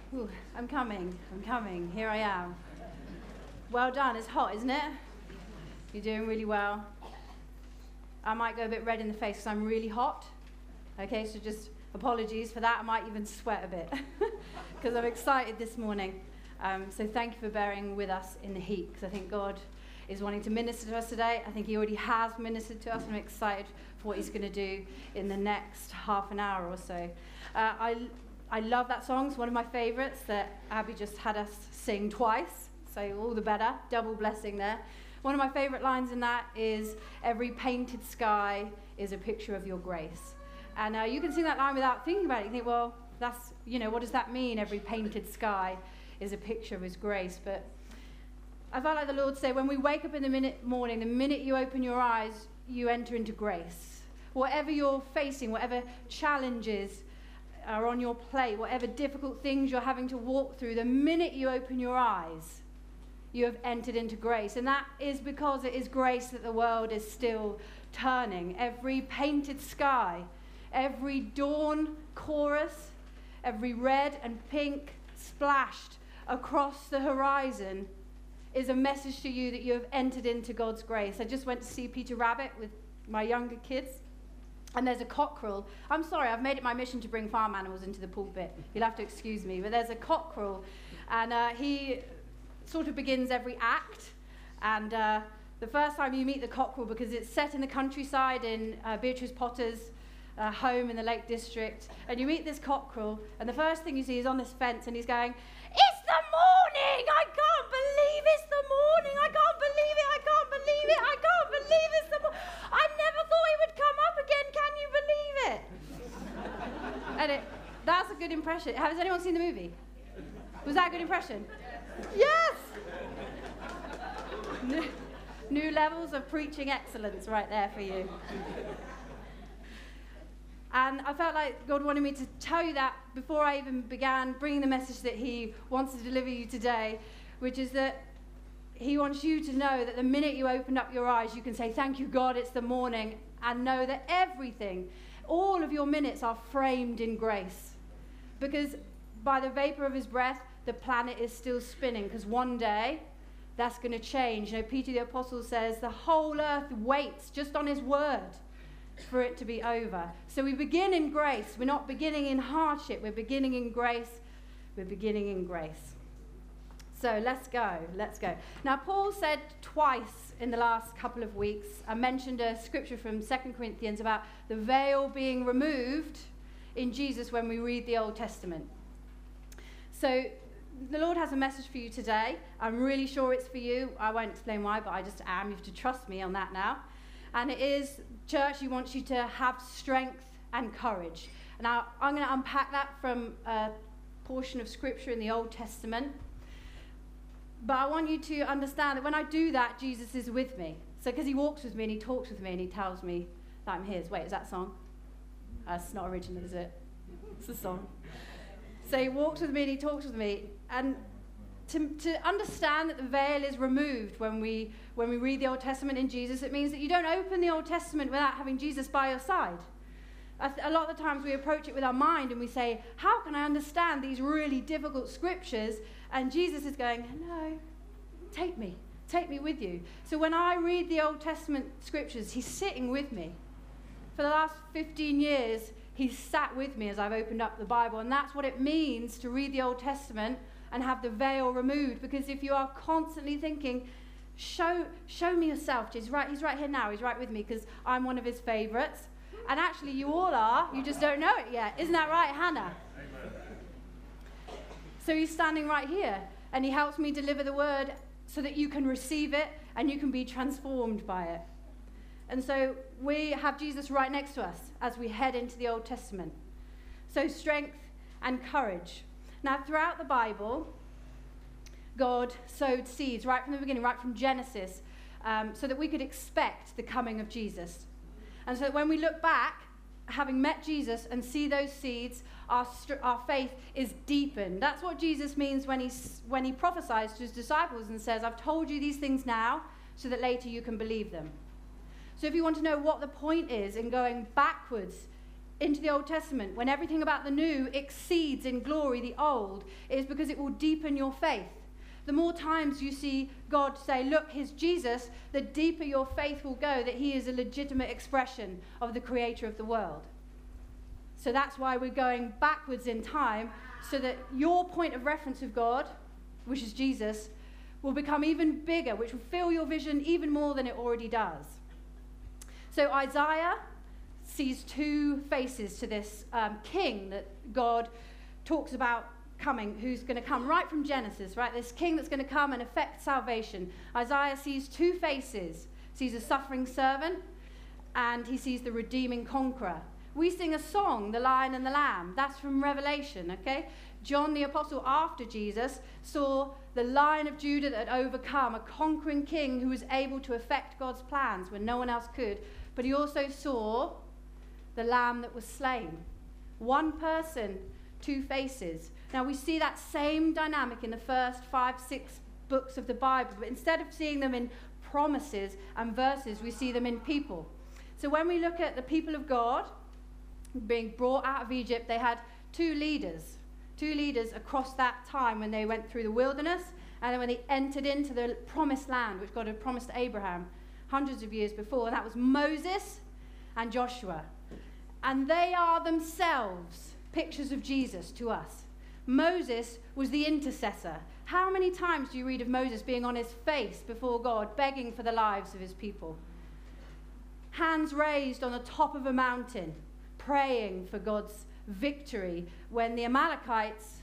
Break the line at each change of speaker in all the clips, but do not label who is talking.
Ooh, I'm coming. Here I am. Well done. It's hot, isn't it? You're doing really well. I might go a bit red in the face because I'm really hot. Okay, so just apologies for that. I might even sweat a bit because I'm excited this morning. So thank you for bearing with us in the heat, because I think God is wanting to minister to us today. I think he already has ministered to us, and I'm excited for what he's going to do in the next half an hour or so. I love that song. It's one of my favourites that Abby just had us sing twice, so all the better, double blessing there. One of my favourite lines in that is, "Every painted sky is a picture of your grace." And you can sing that line without thinking about it. You think, well, that's, what does that mean? Every painted sky is a picture of his grace. But I felt like the Lord said, when we wake up in the morning, the minute you open your eyes, you enter into grace. Whatever you're facing, whatever challenges are on your plate, whatever difficult things you're having to walk through, the minute you open your eyes, you have entered into grace. And that is because it is grace that the world is still turning. Every painted sky, every dawn chorus, every red and pink splashed across the horizon is a message to you that you have entered into God's grace. I just went to see Peter Rabbit with my younger kids, and there's a cockerel. I'm sorry, I've made it my mission to bring farm animals into the pulpit. You'll have to excuse me, but there's a cockerel, and he sort of begins every act. And the first time you meet the cockerel, because it's set in the countryside in Beatrice Potter's home in the Lake District, and you meet this cockerel, and the first thing you see is on this fence, and he's going, "It's the morning! I can't believe it's the morning! I can't believe it! I can't believe it! I can't believe it's the morning! I never thought it would come up again! Can you believe it?" And that's a good impression. Has anyone seen the movie? Was that a good impression? Yes! New levels of preaching excellence right there for you. And I felt like God wanted me to tell you that before I even began bringing the message that he wants to deliver you today, which is that he wants you to know that the minute you open up your eyes, you can say, "Thank you, God, it's the morning," and know that everything, all of your minutes are framed in grace. Because by the vapor of his breath, the planet is still spinning, because one day that's going to change. Peter the Apostle says the whole earth waits just on his word for it to be over. So we begin in grace. We're not beginning in hardship. We're beginning in grace. We're beginning in grace. So let's go. Now, Paul said twice in the last couple of weeks, I mentioned a scripture from 2 Corinthians about the veil being removed in Jesus when we read the Old Testament. So the Lord has a message for you today. I'm really sure it's for you. I won't explain why, but I just am. You have to trust me on that now. And it is, church, he wants you to have strength and courage. Now, I'm going to unpack that from a portion of scripture in the Old Testament. But I want you to understand that when I do that, Jesus is with me. So, because he walks with me and he talks with me and he tells me that I'm his. Wait, is that a song? That's not original, is it? It's a song. So he walks with me and he talks with me. And to understand that the veil is removed when we read the Old Testament in Jesus, it means that you don't open the Old Testament without having Jesus by your side. A lot of the times we approach it with our mind and we say, how can I understand these really difficult scriptures? And Jesus is going, no, take me with you. So when I read the Old Testament scriptures, he's sitting with me. For the last 15 years, he's sat with me as I've opened up the Bible. And that's what it means to read the Old Testament and have the veil removed. Because if you are constantly thinking, show me yourself, he's right here now, he's right with me, because I'm one of his favorites. And actually you all are, you just don't know it yet. Isn't that right, Hannah? Amen. So he's standing right here, and he helps me deliver the word so that you can receive it and you can be transformed by it. And so we have Jesus right next to us as we head into the Old Testament. So strength and courage. Now, throughout the Bible, God sowed seeds right from the beginning, right from Genesis, so that we could expect the coming of Jesus. And so that when we look back, having met Jesus and see those seeds, our faith is deepened. That's what Jesus means when he prophesies to his disciples and says, "I've told you these things now, so that later you can believe them." So if you want to know what the point is in going backwards into the Old Testament, when everything about the new exceeds in glory the old, it is because it will deepen your faith. The more times you see God say, look, here's Jesus, the deeper your faith will go that he is a legitimate expression of the creator of the world. So that's why we're going backwards in time, so that your point of reference of God, which is Jesus, will become even bigger, which will fill your vision even more than it already does. So Isaiah sees two faces to this king that God talks about coming, who's going to come right from Genesis, right? This king that's going to come and effect salvation. Isaiah sees two faces. Sees a suffering servant, and he sees the redeeming conqueror. We sing a song, The Lion and the Lamb. That's from Revelation, okay? John the Apostle, after Jesus, saw the Lion of Judah that had overcome, a conquering king who was able to effect God's plans when no one else could. But he also saw the Lamb that was slain. One person, two faces. Now we see that same dynamic in the first 5-6 books of the Bible, but instead of seeing them in promises and verses, we see them in people. So when we look at the people of God being brought out of Egypt, they had two leaders across that time when they went through the wilderness, and then when they entered into the promised land, which God had promised to Abraham hundreds of years before, and that was Moses and Joshua. And they are themselves pictures of Jesus to us. Moses was the intercessor. How many times do you read of Moses being on his face before God, begging for the lives of his people? Hands raised on the top of a mountain, praying for God's victory when the Amalekites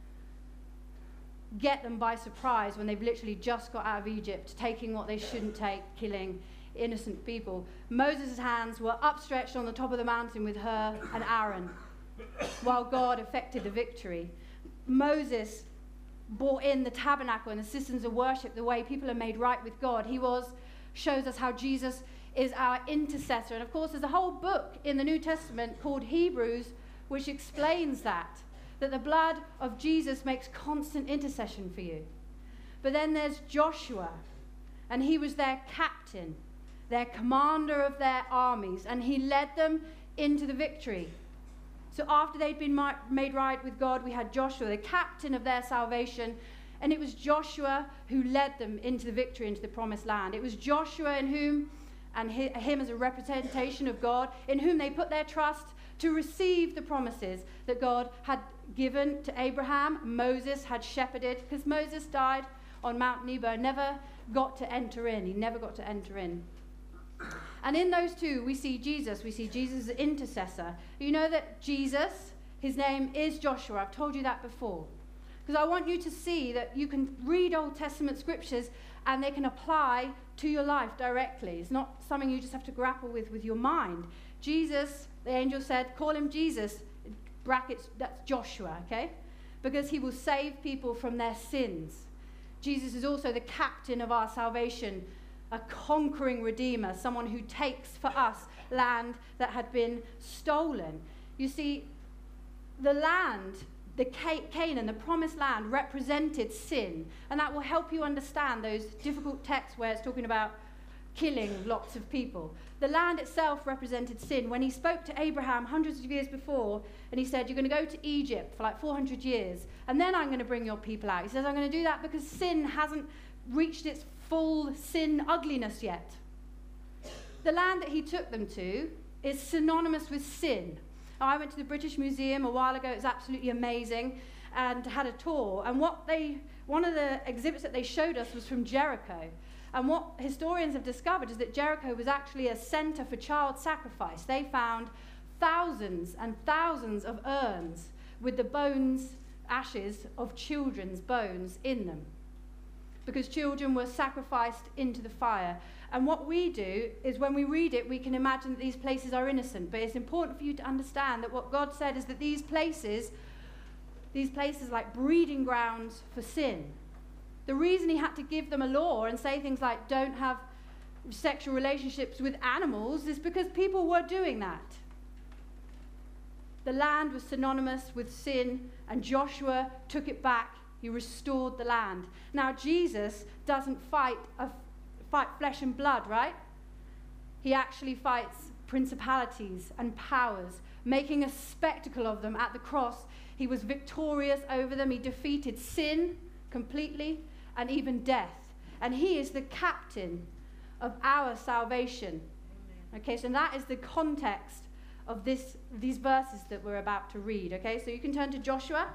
get them by surprise when they've literally just got out of Egypt, taking what they shouldn't take, killing innocent people. Moses' hands were upstretched on the top of the mountain with Hur and Aaron while God effected the victory. Moses brought in the tabernacle and the systems of worship, the way people are made right with God. Shows us how Jesus is our intercessor. And of course, there's a whole book in the New Testament called Hebrews, which explains that the blood of Jesus makes constant intercession for you. But then there's Joshua, and he was their captain, their commander of their armies, and he led them into the victory. So after they'd been made right with God, we had Joshua, the captain of their salvation, and it was Joshua who led them into the victory, into the promised land. It was Joshua in whom, and him as a representation of God, in whom they put their trust to receive the promises that God had given to Abraham. Moses had shepherded, because Moses died on Mount Nebo, never got to enter in. He never got to enter in. And in those two, we see Jesus. We see Jesus as intercessor. You know that Jesus, his name is Joshua. I've told you that before. Because I want you to see that you can read Old Testament scriptures and they can apply to your life directly. It's not something you just have to grapple with your mind. Jesus, the angel said, call him Jesus, brackets, that's Joshua, okay? Because he will save people from their sins. Jesus is also the captain of our salvation, a conquering redeemer, someone who takes for us land that had been stolen. You see, the land, the Canaan, the promised land, represented sin. And that will help you understand those difficult texts where it's talking about killing lots of people. The land itself represented sin. When he spoke to Abraham hundreds of years before, and he said, you're going to go to Egypt for like 400 years, and then I'm going to bring your people out. He says, I'm going to do that because sin hasn't reached its full sin ugliness yet. The land that he took them to is synonymous with sin. I went to the British Museum a while ago. It was absolutely amazing, and had a tour. And one of the exhibits that they showed us was from Jericho. And what historians have discovered is that Jericho was actually a center for child sacrifice. They found thousands and thousands of urns with the bones, ashes of children's bones in them, because children were sacrificed into the fire. And what we do is when we read it, we can imagine that these places are innocent. But it's important for you to understand that what God said is that these places are like breeding grounds for sin. The reason he had to give them a law and say things like, don't have sexual relationships with animals, is because people were doing that. The land was synonymous with sin, and Joshua took it back. He restored the land. Now, Jesus doesn't fight flesh and blood, right? He actually fights principalities and powers, making a spectacle of them at the cross. He was victorious over them. He defeated sin completely and even death. And he is the captain of our salvation. Okay, so that is the context of these verses that we're about to read. Okay, so you can turn to Joshua.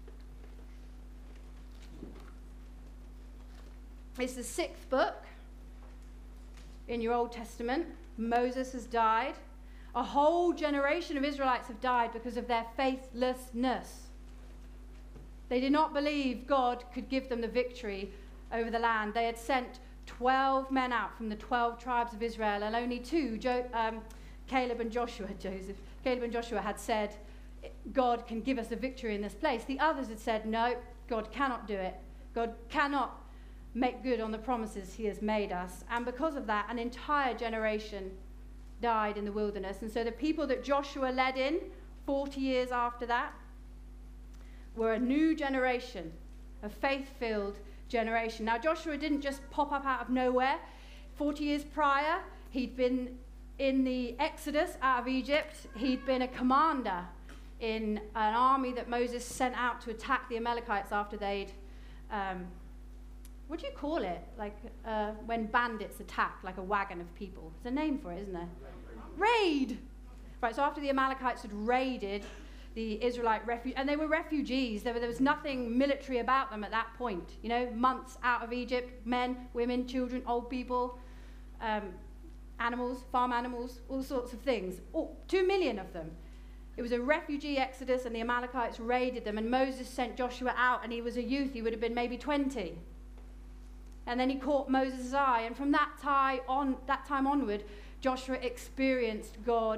It's the 6th book in your Old Testament. Moses has died. A whole generation of Israelites have died because of their faithlessness. They did not believe God could give them the victory over the land. They had sent 12 men out from the 12 tribes of Israel, and only 2, Caleb and Joshua had said, God can give us a victory in this place. The others had said, no, God cannot do it. God cannot make good on the promises he has made us. And because of that, an entire generation died in the wilderness. And so the people that Joshua led in 40 years after that were a new generation, a faith-filled generation. Now, Joshua didn't just pop up out of nowhere. 40 years prior, he'd been in the Exodus out of Egypt. He'd been a commander in an army that Moses sent out to attack the Amalekites after they'd, what do you call it? Like when bandits attack, like a wagon of people. There's a name for it, isn't there? Raid! Right, so after the Amalekites had raided the Israelite refugees, and they were refugees. There was nothing military about them at that point. You know, months out of Egypt, men, women, children, old people, animals, farm animals, all sorts of things. 2 million of them. It was a refugee exodus, and the Amalekites raided them, and Moses sent Joshua out, and he was a youth. He would have been maybe 20. And then he caught Moses' eye, and from that time onward, Joshua experienced God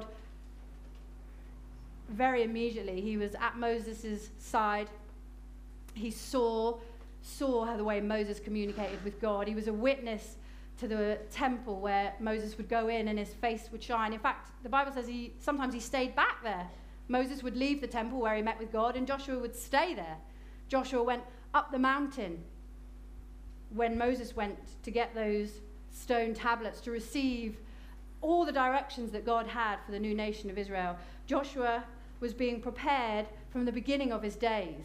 very immediately. He was at Moses' side. He saw the way Moses communicated with God. He was a witness to the temple where Moses would go in and his face would shine. In fact, the Bible says sometimes he stayed back there. Moses would leave the temple where he met with God, and Joshua would stay there. Joshua went up the mountain when Moses went to get those stone tablets to receive all the directions that God had for the new nation of Israel. Joshua was being prepared from the beginning of his days.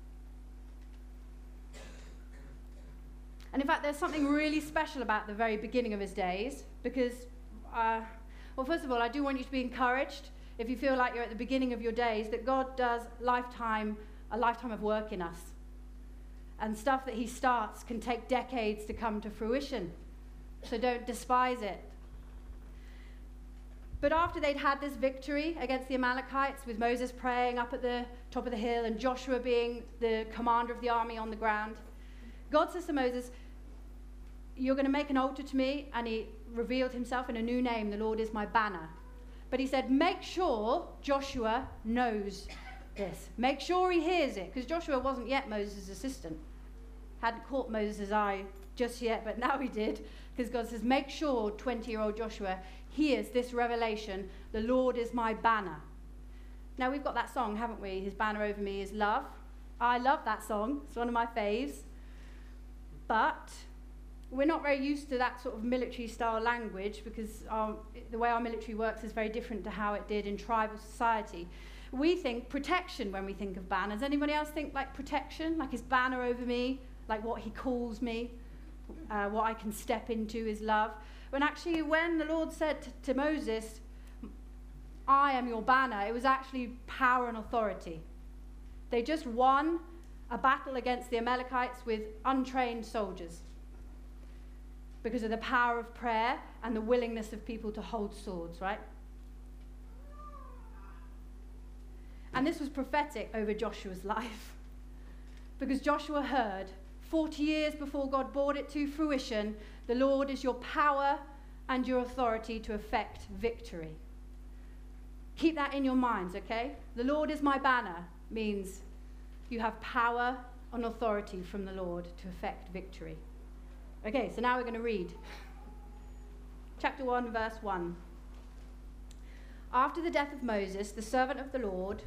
And in fact, there's something really special about the very beginning of his days, because, well, first of all, I do want you to be encouraged, if you feel like you're at the beginning of your days, that God does a lifetime of work in us. And stuff that he starts can take decades to come to fruition. So don't despise it. But after they'd had this victory against the Amalekites, with Moses praying up at the top of the hill and Joshua being the commander of the army on the ground, God says to Moses, you're going to make an altar to me. And he revealed himself in a new name, the Lord is my banner. But he said, make sure Joshua knows this. Make sure he hears it, because Joshua wasn't yet Moses' assistant. Hadn't caught Moses' eye just yet, but now he did, because God says, make sure 20-year-old Joshua hears this revelation, the Lord is my banner. Now, we've got that song, haven't we? His banner over me is love. I love that song. It's one of my faves. But we're not very used to that sort of military-style language, because the way our military works is very different to how it did in tribal society. We think protection when we think of banners. Anybody else think like protection, like his banner over me, like what he calls me, what I can step into is love? When actually, when the Lord said to Moses, I am your banner, it was actually power and authority. They just won a battle against the Amalekites with untrained soldiers because of the power of prayer and the willingness of people to hold swords, right? And this was prophetic over Joshua's life, because Joshua heard 40 years before God brought it to fruition, the Lord is your power and your authority to effect victory. Keep that in your minds, okay? The Lord is my banner means you have power and authority from the Lord to effect victory. Okay, so now we're going to read. Chapter 1, verse 1. After the death of Moses, the servant of the Lord,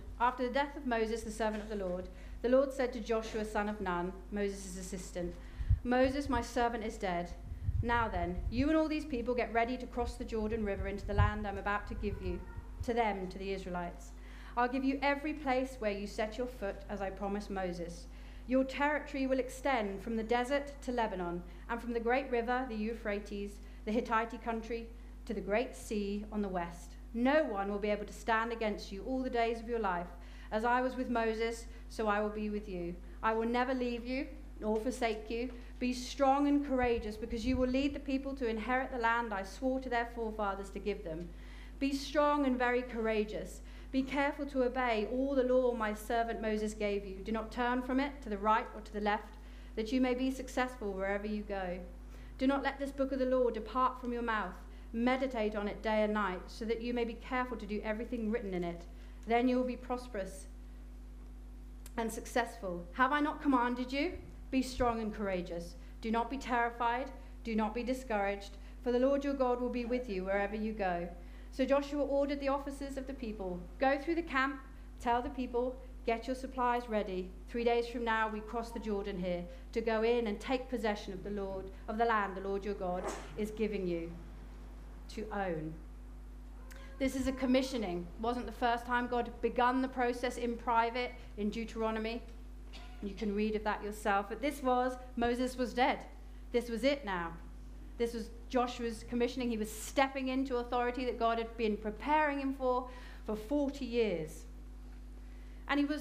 the Lord said to Joshua, son of Nun, Moses' assistant, Moses, my servant, is dead. Now then, you and all these people get ready to cross the Jordan River into the land I'm about to give you, to the Israelites. I'll give you every place where you set your foot, as I promised Moses. Your territory will extend from the desert to Lebanon, and from the great river, the Euphrates, the Hittite country, to the great sea on the west. No one will be able to stand against you all the days of your life. As I was with Moses, so I will be with you. I will never leave you nor forsake you. Be strong and courageous, because you will lead the people to inherit the land I swore to their forefathers to give them. Be strong and very courageous. Be careful to obey all the law my servant Moses gave you. Do not turn from it to the right or to the left, that you may be successful wherever you go. Do not let this book of the law depart from your mouth. Meditate on it day and night, so that you may be careful to do everything written in it. Then you will be prosperous and successful. Have I not commanded you? Be strong and courageous. Do not be terrified. Do not be discouraged, for the Lord your God will be with you wherever you go. So Joshua ordered the officers of the people, go through the camp, tell the people, get your supplies ready. 3 days from now we cross the Jordan here to go in and take possession of the land the Lord your God is giving you to own. This is a commissioning. It wasn't the first time God begun the process in private in Deuteronomy. You can read of that yourself. But Moses was dead. This was it now. This was Joshua's commissioning. He was stepping into authority that God had been preparing him for 40 years. And he was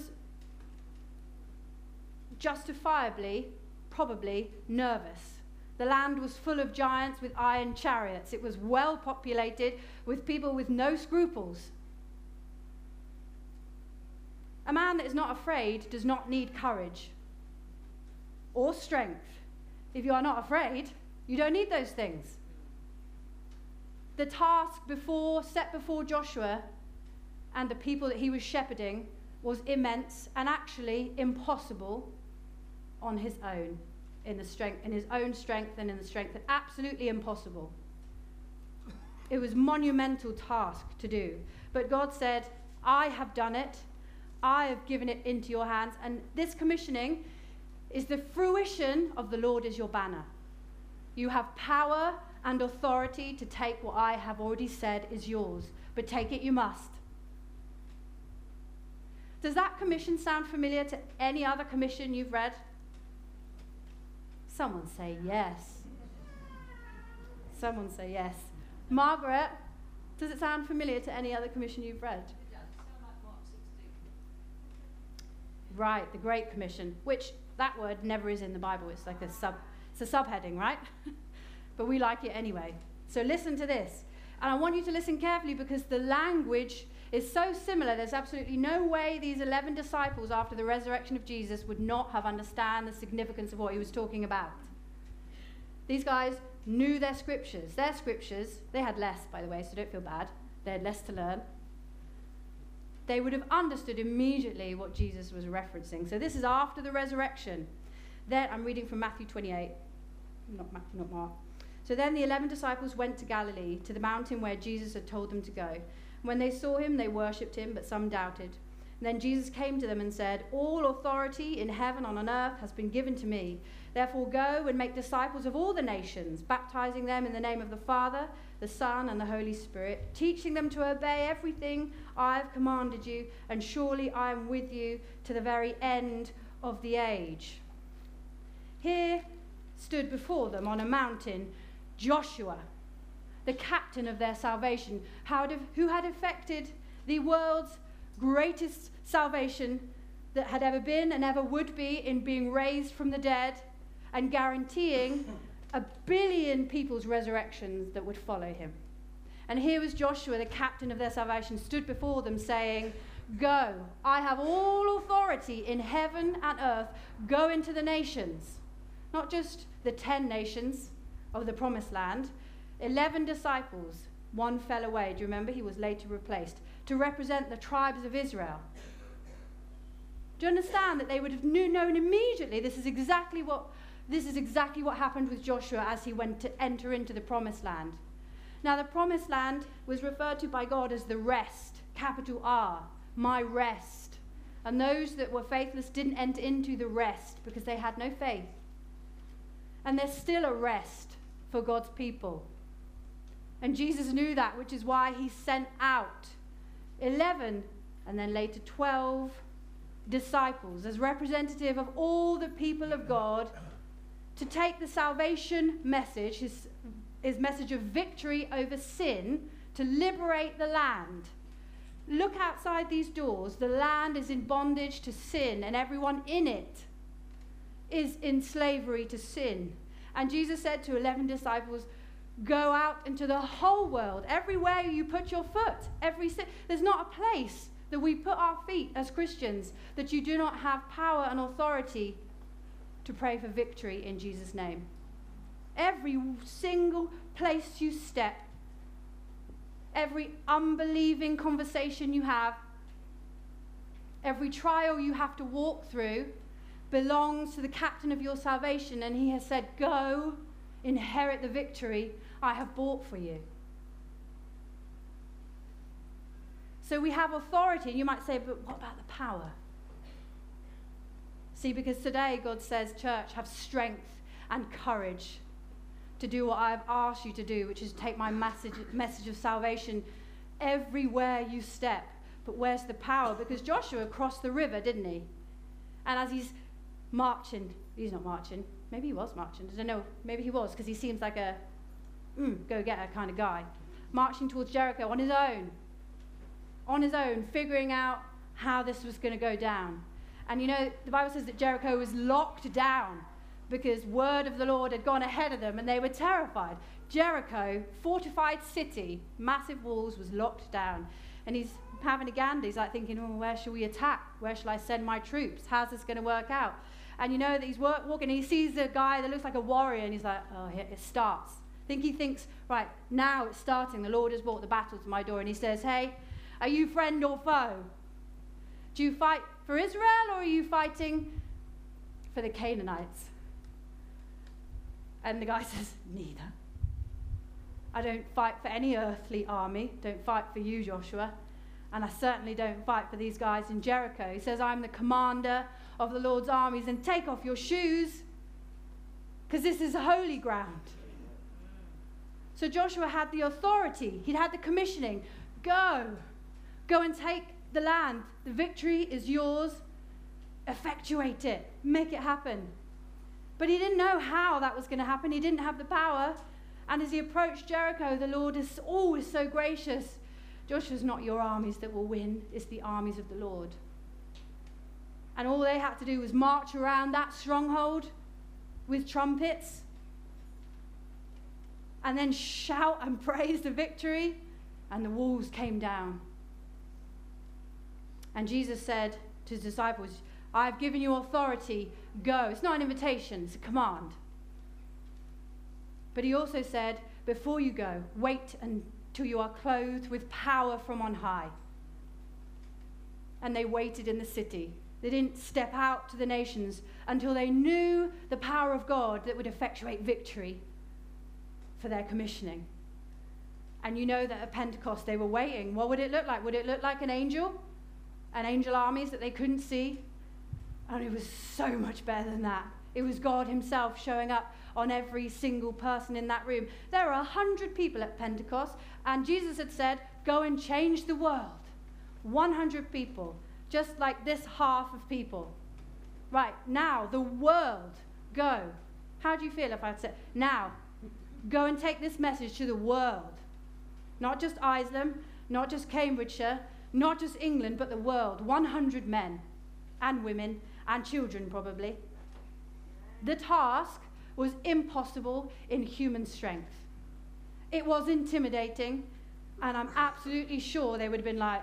justifiably, probably, nervous. The land was full of giants with iron chariots. It was well populated with people with no scruples. A man that is not afraid does not need courage or strength. If you are not afraid, you don't need those things. The task set before Joshua and the people that he was shepherding was immense and actually impossible on his own, in his own strength and in the strength, absolutely impossible. It was a monumental task to do. But God said, I have done it. I have given it into your hands. And this commissioning is the fruition of the Lord is your banner. You have power and authority to take what I have already said is yours, but take it you must. Does that commission sound familiar to any other commission you've read? Someone say yes. Someone say yes. Margaret, does it sound familiar to any other commission you've read?
It does. It sounds like Mark 16.
Right, the Great Commission, which that word never is in the Bible. It's like it's a subheading, right? But we like it anyway. So listen to this. And I want you to listen carefully, because the language is so similar. There's absolutely no way these 11 disciples after the resurrection of Jesus would not have understood the significance of what he was talking about. These guys knew their scriptures. Their scriptures, they had less, by the way, so don't feel bad. They had less to learn. They would have understood immediately what Jesus was referencing. So this is after the resurrection. Then I'm reading from Matthew 28, not Mark. So then the 11 disciples went to Galilee, to the mountain where Jesus had told them to go. When they saw him, they worshipped him, but some doubted. And then Jesus came to them and said, all authority in heaven and on earth has been given to me. Therefore go and make disciples of all the nations, baptizing them in the name of the Father, the Son, and the Holy Spirit, teaching them to obey everything I have commanded you, and surely I am with you to the very end of the age. Here stood before them on a mountain Joshua, the captain of their salvation, who had effected the world's greatest salvation that had ever been and ever would be in being raised from the dead, and guaranteeing 1 billion people's resurrections that would follow him. And here was Joshua, the captain of their salvation, stood before them saying, go, I have all authority in heaven and earth. Go into the nations. Not just the 10 nations of the promised land. 11 disciples, one fell away. Do you remember? He was later replaced to represent the tribes of Israel. Do you understand that they would have known immediately this is exactly what happened with Joshua as he went to enter into the promised land. Now the promised land was referred to by God as the rest, capital R, my rest. And those that were faithless didn't enter into the rest because they had no faith. And there's still a rest for God's people. And Jesus knew that, which is why he sent out 11 and then later 12 disciples as representative of all the people of God to take the salvation message, his message of victory over sin, to liberate the land. Look outside these doors. The land is in bondage to sin, and everyone in it is in slavery to sin. And Jesus said to 11 disciples, go out into the whole world, everywhere you put your foot. There's not a place that we put our feet as Christians that you do not have power and authority to pray for victory in Jesus' name. Every single place you step, every unbelieving conversation you have, every trial you have to walk through belongs to the captain of your salvation, and he has said, go, inherit the victory I have bought for you. So we have authority, and you might say, but what about the power? See, because today God says, church, have strength and courage to do what I've asked you to do, which is take my message of salvation everywhere you step. But where's the power? Because Joshua crossed the river, didn't he? And as he's marching, he's not marching, maybe he was marching, I don't know, maybe he was, because he seems like a go-getter kind of guy, marching towards Jericho on his own, figuring out how this was going to go down. And you know, the Bible says that Jericho was locked down because word of the Lord had gone ahead of them and they were terrified. Jericho, fortified city, massive walls, was locked down. And he's having a gander. He's like thinking, oh, where shall we attack? Where shall I send my troops? How's this going to work out? And you know that he's walking, and he sees a guy that looks like a warrior, and he's like, oh, here it starts. He thinks, right, now it's starting. The Lord has brought the battle to my door. And he says, hey, are you friend or foe? Do you fight for Israel, or are you fighting for the Canaanites? And the guy says, neither. I don't fight for any earthly army. Don't fight for you, Joshua. And I certainly don't fight for these guys in Jericho. He says, I'm the commander of the Lord's armies, and take off your shoes, because this is holy ground. So Joshua had the authority. He'd had the commissioning. Go and take the land. The victory is yours. Effectuate it. Make it happen. But he didn't know how that was going to happen. He didn't have the power. And as he approached Jericho, the Lord is always so gracious. Joshua's not your armies that will win. It's the armies of the Lord. And all they had to do was march around that stronghold with trumpets and then shout and praise the victory, and the walls came down. And Jesus said to his disciples, I've given you authority, go. It's not an invitation, it's a command. But he also said, before you go, wait until you are clothed with power from on high. And they waited in the city. They didn't step out to the nations until they knew the power of God that would effectuate victory for their commissioning. And you know that at Pentecost they were waiting. What would it look like? Would it look like an angel armies that they couldn't see? And it was so much better than that. It was God himself showing up on every single person in that room. There were 100 people at Pentecost, and Jesus had said, go and change the world. 100 people, just like this half of people. Right, now, the world, go. How do you feel if I'd said, now, go and take this message to the world. Not just Isleham, not just Cambridgeshire, not just England, but the world. 100 men and women and children probably. The task was impossible in human strength. It was intimidating, and I'm absolutely sure they would have been like,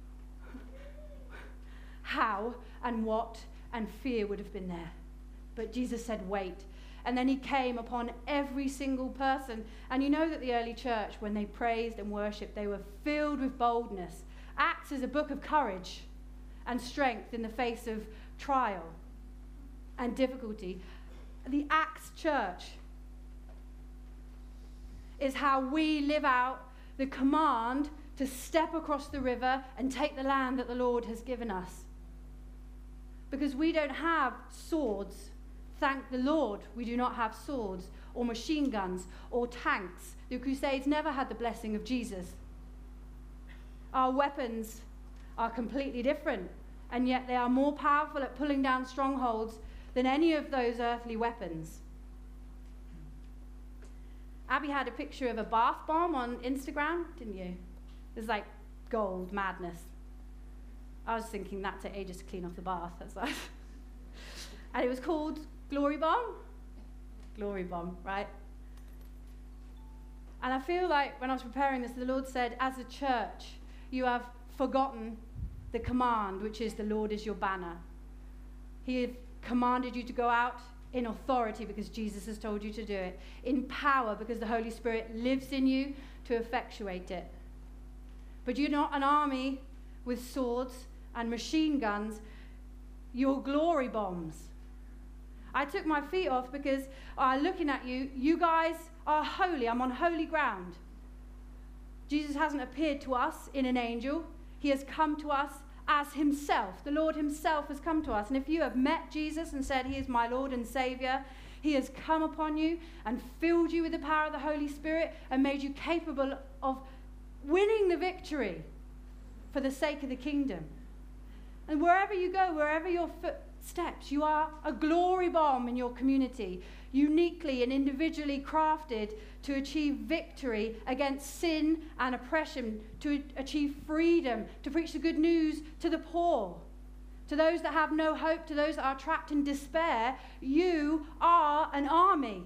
how and what, and fear would have been there. But Jesus said, wait. And then he came upon every single person. And you know that the early church, when they praised and worshipped, they were filled with boldness. Acts is a book of courage and strength in the face of trial and difficulty. The Acts church is how we live out the command to step across the river and take the land that the Lord has given us. Because we don't have swords. Thank the Lord, we do not have swords or machine guns or tanks. The Crusades never had the blessing of Jesus. Our weapons are completely different, and yet they are more powerful at pulling down strongholds than any of those earthly weapons. Abby had a picture of a bath bomb on Instagram, didn't you? It was like gold madness. I was thinking that took ages to clean off the bath. That's like and it was called Glory Bomb. Glory Bomb, right? And I feel like when I was preparing this, the Lord said, as a church, you have forgotten the command, which is the Lord is your banner. He had commanded you to go out in authority because Jesus has told you to do it. In power because the Holy Spirit lives in you to effectuate it. But you're not an army with swords and machine guns. You're glory bombs. I took my feet off because looking at you, you guys are holy. I'm on holy ground. Jesus hasn't appeared to us in an angel. He has come to us as himself. The Lord himself has come to us. And if you have met Jesus and said, he is my Lord and Savior, he has come upon you and filled you with the power of the Holy Spirit and made you capable of winning the victory for the sake of the kingdom. And wherever you go, wherever your footsteps, you are a glory bomb in your community, uniquely and individually crafted to achieve victory against sin and oppression, to achieve freedom, to preach the good news to the poor, to those that have no hope, to those that are trapped in despair. You are an army.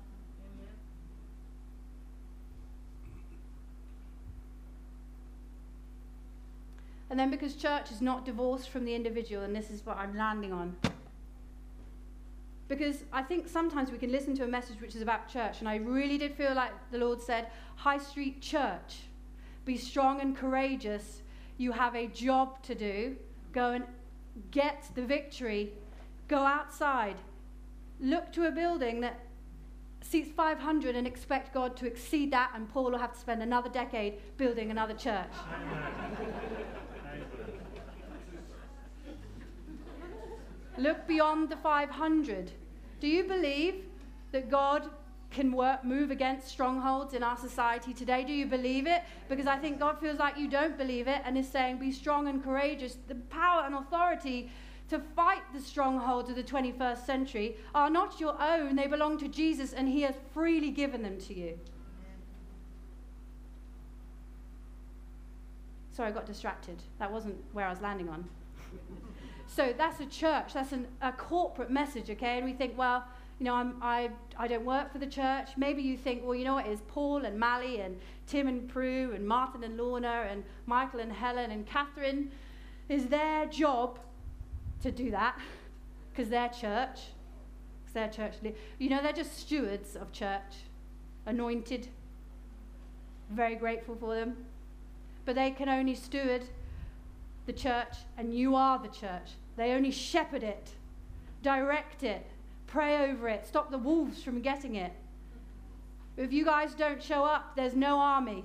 And then because church is not divorced from the individual, and this is what I'm landing on, because I think sometimes we can listen to a message which is about church, and I really did feel like the Lord said, High Street Church, be strong and courageous. You have a job to do. Go and get the victory. Go outside. Look to a building that seats 500 and expect God to exceed that, and Paul will have to spend another decade building another church. Look beyond the 500. Do you believe that God can move against strongholds in our society today? Do you believe it? Because I think God feels like you don't believe it and is saying, be strong and courageous. The power and authority to fight the strongholds of the 21st century are not your own. They belong to Jesus, and he has freely given them to you. Sorry, I got distracted. That wasn't where I was landing on. So that's a church, that's a corporate message, okay? And we think, well, you know, I don't work for the church. Maybe you think, well, you know what, it's Paul and Mally and Tim and Prue and Martin and Lorna and Michael and Helen and Catherine. Is their job to do that because they're church. Because they're church. You know, they're just stewards of church, anointed. Very grateful for them. But they can only steward the church, and you are the church. They only shepherd it, direct it, pray over it, stop the wolves from getting it. If you guys don't show up, there's no army.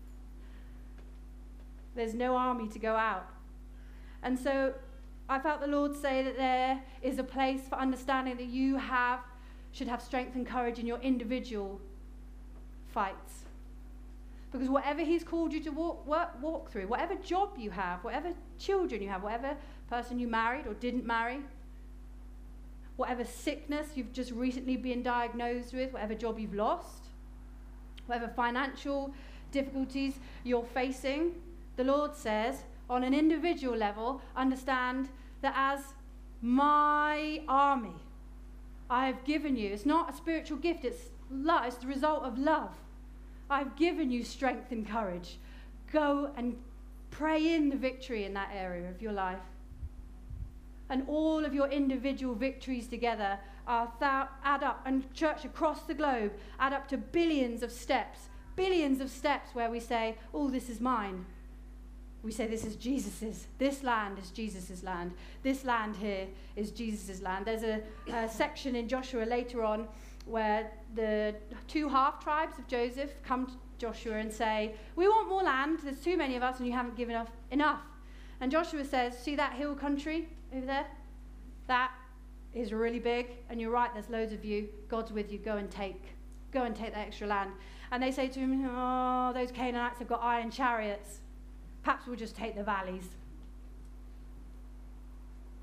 There's no army to go out. And so I felt the Lord say that there is a place for understanding that you should have strength and courage in your individual fights. Because whatever he's called you to walk through, whatever job you have, whatever children you have, whatever person you married or didn't marry, whatever sickness you've just recently been diagnosed with, whatever job you've lost, whatever financial difficulties you're facing, the Lord says, on an individual level, understand that as my army, I have given you, it's not a spiritual gift, it's love, it's the result of love. I've given you strength and courage. Go and pray in the victory in that area of your life. And all of your individual victories together add up, and church across the globe add up to billions of steps where we say, oh, this is mine. We say this is Jesus's. This land is Jesus's land. This land here is Jesus's land. There's a section in Joshua later on where the 2 half tribes of Joseph come to Joshua and say, we want more land, there's too many of us and you haven't given us enough. And Joshua says, see that hill country over there? That is really big, and you're right, there's loads of you, God's with you, go and take that extra land. And they say to him, oh, those Canaanites have got iron chariots, perhaps we'll just take the valleys.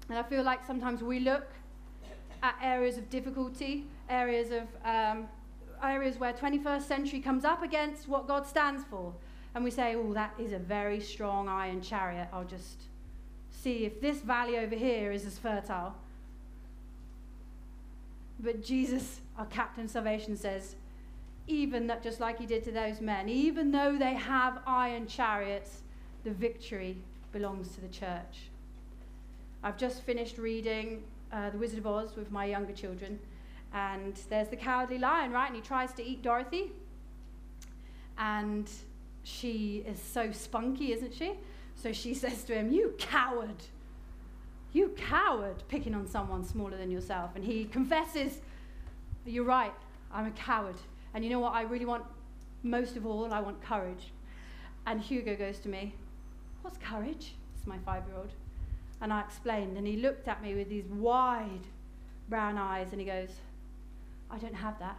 And I feel like sometimes we look at areas of difficulty, areas where 21st century comes up against what God stands for. And we say, oh, that is a very strong iron chariot. I'll just see if this valley over here is as fertile. But Jesus, our captain of salvation, says, even that, just like he did to those men, even though they have iron chariots, the victory belongs to the church. I've just finished reading The Wizard of Oz with my younger children. And there's the Cowardly Lion, right? And he tries to eat Dorothy. And she is so spunky, isn't she? So she says to him, you coward, picking on someone smaller than yourself. And he confesses, you're right, I'm a coward. And you know what I really want most of all? I want courage. And Hugo goes to me, what's courage? It's my 5-year-old. And I explained, and he looked at me with these wide brown eyes, and he goes, I don't have that.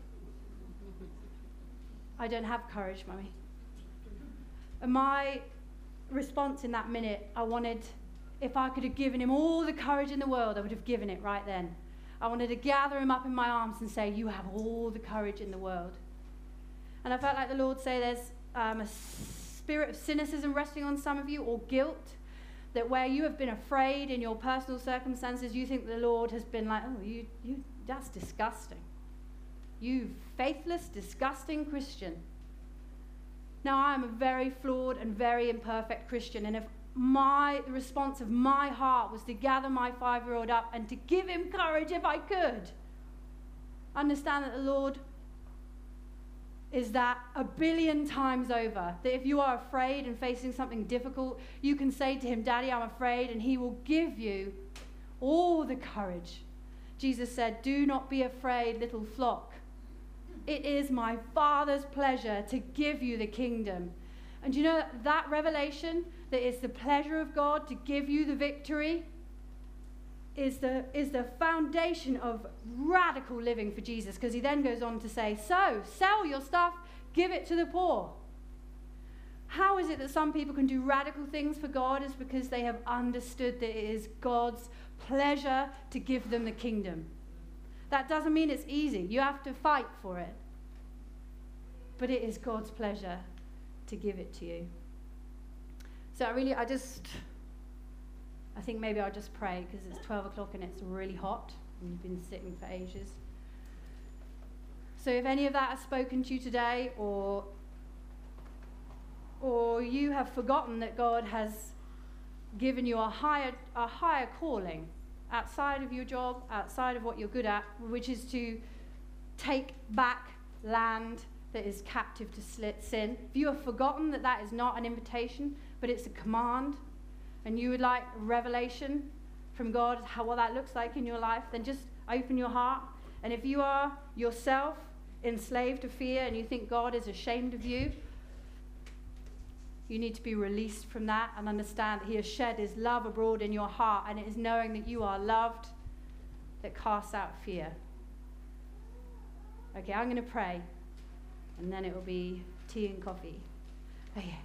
I don't have courage, Mummy. And my response in that minute, if I could have given him all the courage in the world, I would have given it right then. I wanted to gather him up in my arms and say, you have all the courage in the world. And I felt like the Lord say there's a spirit of cynicism resting on some of you, or guilt, that where you have been afraid in your personal circumstances, you think the Lord has been like, oh, you that's disgusting. You faithless, disgusting Christian. Now, I am a very flawed and very imperfect Christian, and if the response of my heart was to gather my 5-year-old up and to give him courage if I could, understand that the Lord is that a billion times over. That if you are afraid and facing something difficult, you can say to him, Daddy, I'm afraid, and he will give you all the courage. Jesus said, do not be afraid, little flock. It is my Father's pleasure to give you the kingdom. And you know that revelation, that it's the pleasure of God to give you the victory, is the foundation of radical living for Jesus, because he then goes on to say, so sell your stuff, give it to the poor. How is it that some people can do radical things for God? Is because they have understood that it is God's pleasure to give them the kingdom. That doesn't mean it's easy. You have to fight for it. But it is God's pleasure to give it to you. So I think maybe I'll just pray, because it's 12 o'clock and it's really hot and you've been sitting for ages. So if any of that has spoken to you today, or you have forgotten that God has given you a higher calling outside of your job, outside of what you're good at, which is to take back land that is captive to sin. If you have forgotten that that is not an invitation, but it's a command, and you would like revelation from God what that looks like in your life, then just open your heart. And if you are yourself enslaved to fear and you think God is ashamed of you, you need to be released from that and understand that he has shed his love abroad in your heart, and it is knowing that you are loved that casts out fear. Okay, I'm going to pray, and then it will be tea and coffee. Okay.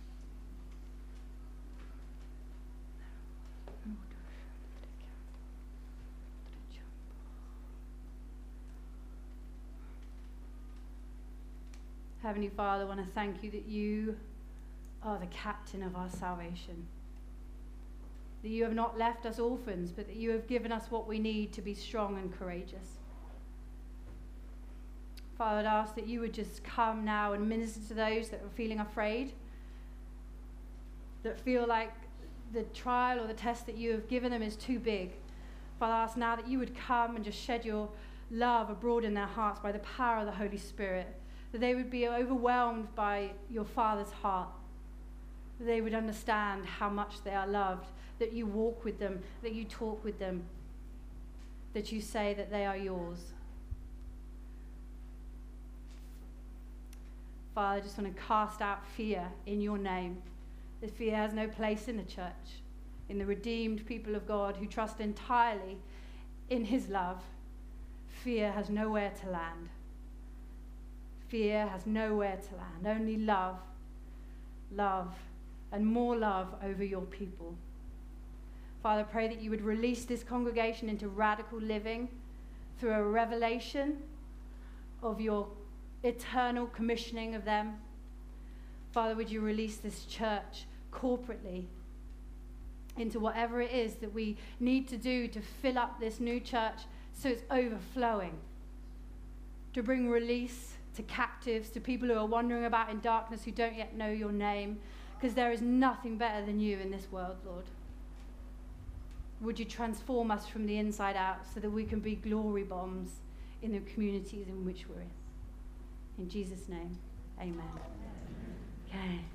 Heavenly Father, I want to thank you that you are the captain of our salvation. That you have not left us orphans, but that you have given us what we need to be strong and courageous. Father, I'd ask that you would just come now and minister to those that are feeling afraid, that feel like the trial or the test that you have given them is too big. Father, I ask now that you would come and just shed your love abroad in their hearts by the power of the Holy Spirit, that they would be overwhelmed by your Father's heart, that they would understand how much they are loved, that you walk with them, that you talk with them, that you say that they are yours. Father, I just want to cast out fear in your name. That fear has no place in the church, in the redeemed people of God who trust entirely in his love. Fear has nowhere to land. Fear has nowhere to land. Only love, love, and more love over your people. Father, I pray that you would release this congregation into radical living through a revelation of your eternal commissioning of them. Father, would you release this church corporately into whatever it is that we need to do to fill up this new church so it's overflowing, to bring release to captives, to people who are wandering about in darkness who don't yet know your name, because there is nothing better than you in this world, Lord. Would you transform us from the inside out so that we can be glory bombs in the communities in which we're in? In Jesus' name, amen. Okay.